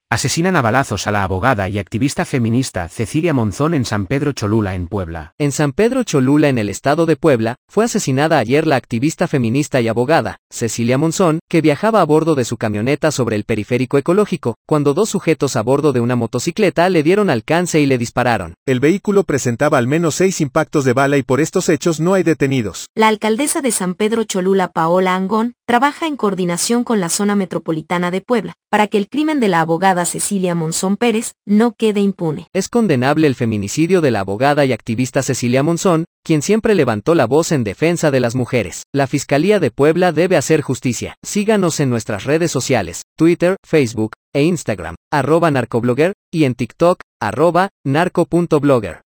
Asesinan a balazos a la abogada y activista feminista Cecilia Monzón en San Pedro Cholula, en Puebla. En San Pedro Cholula, en el estado de Puebla, fue asesinada ayer la activista feminista y abogada, Cecilia Monzón, que viajaba a bordo de su camioneta sobre el periférico ecológico, cuando dos sujetos a bordo de una motocicleta le dieron alcance y le dispararon. El vehículo presentaba al menos 6 impactos de bala y por estos hechos no hay detenidos. La alcaldesa de San Pedro Cholula, Paola Angón, trabaja en coordinación con la zona metropolitana de Puebla, para que el crimen de la abogada Cecilia Monzón Pérez no quede impune. Es condenable el feminicidio de la abogada y activista Cecilia Monzón, quien siempre levantó la voz en defensa de las mujeres. La Fiscalía de Puebla debe hacer justicia. Síganos en nuestras redes sociales, Twitter, Facebook e Instagram, @narcoblogger, y en TikTok, @narco.blogger.